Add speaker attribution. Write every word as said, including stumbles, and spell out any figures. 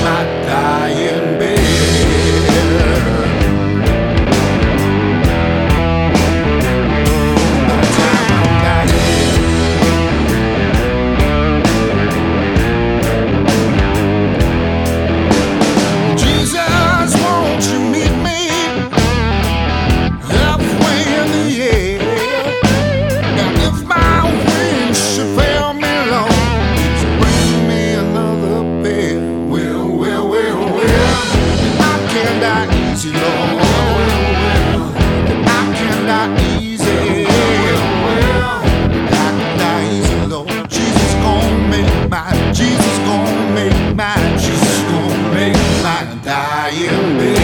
Speaker 1: my dying bed. By the time I'm dying, Jesus, won't you meet me halfway in the air? And if my wings should fail me, Lord, so bring me another pair. Well, well, well, well, I can die easy, Lord. I can die easy. I can die easy, Lord. Jesus gon' make mine. Jesus gon' make mine. Jesus gon' make mine dying bed.